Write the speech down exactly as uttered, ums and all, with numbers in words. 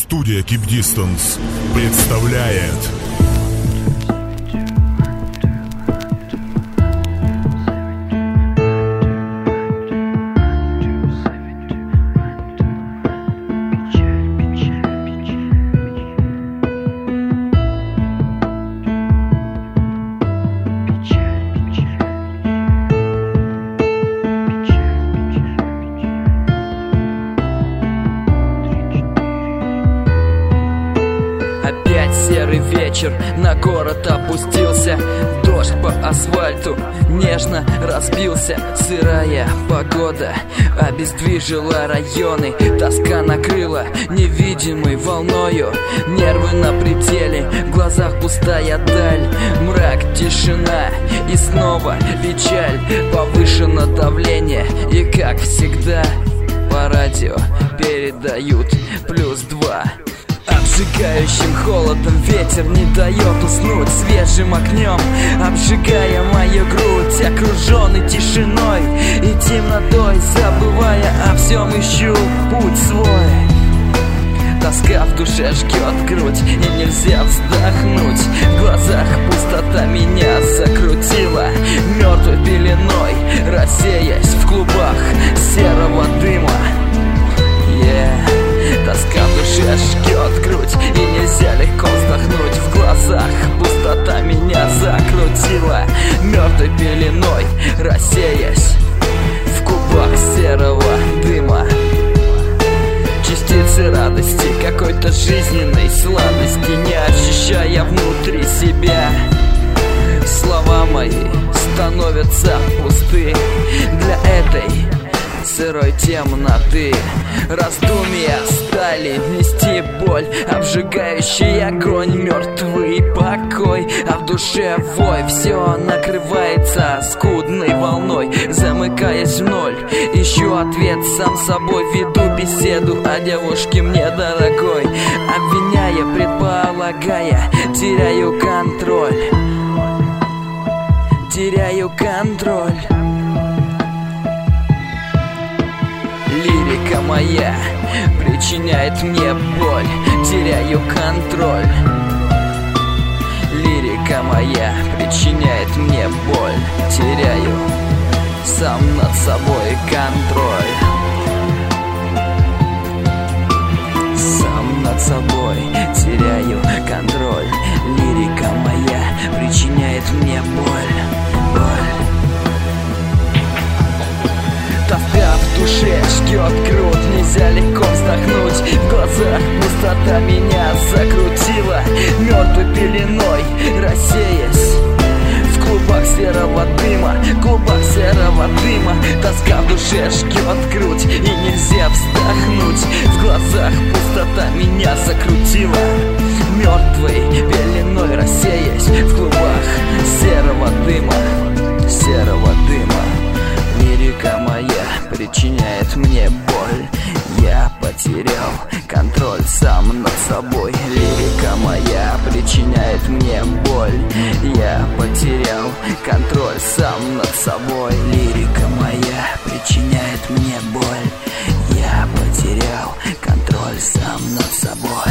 Студия Keep Distance представляет Опять серый вечер, на город опустился. Дождь по асфальту нежно разбился. Сырая погода обездвижила районы. Тоска накрыла невидимой волною. Нервы на пределе, в глазах пустая даль. Мрак, тишина и снова печаль. Повышено давление и, как всегда, по радио передают плюс два. Обжигающим холодом ветер не дает уснуть. Свежим огнем обжигая мою грудь. Окруженный тишиной и темнотой, забывая о всем, ищу путь свой. Тоска в душе жгет грудь, и нельзя вздохнуть. В глазах пустота меня закрутила мертвой пеленой, рассеясь в клубах серого дыма. Yeah. Тоска в душе жгет грудь, и нельзя легко вздохнуть. В глазах пустота меня закрутила мертвой пеленой, рассеясь в кубах серого дыма. Частицы радости, какой-то жизненной сладости, не ощущая внутри себя. Слова мои становятся пусты для этой сырой темноты. Раздумья стали нести боль, обжигающий огонь, мертвый покой. А в душе вой, все накрывается скудной волной. Замыкаясь в ноль, ищу ответ сам собой. Веду беседу о девушке мне дорогой, обвиняя, предполагая, теряю контроль. Теряю контроль. Лирика моя причиняет мне боль, теряю контроль. Лирика моя причиняет мне боль, теряю сам над собой контроль. Сам над собой теряю контроль. Лирика моя причиняет мне боль, боль. Тоска в душе жгет грудь, нельзя легко вздохнуть. В глазах пустота меня закрутила мертвой пеленой, рассеясь в клубах серого дыма. Клубах серого дыма. Тоска в душе жгет грудь, и нельзя вздохнуть. В глазах пустота меня закрутила мертвой пеленой, рассеясь в клубах серого дыма. Серого дыма. Лирика моя причиняет мне боль, я потерял контроль сам над собой. Лирика моя причиняет мне боль, я потерял контроль сам над собой. Лирика моя причиняет мне боль, я потерял контроль сам над собой.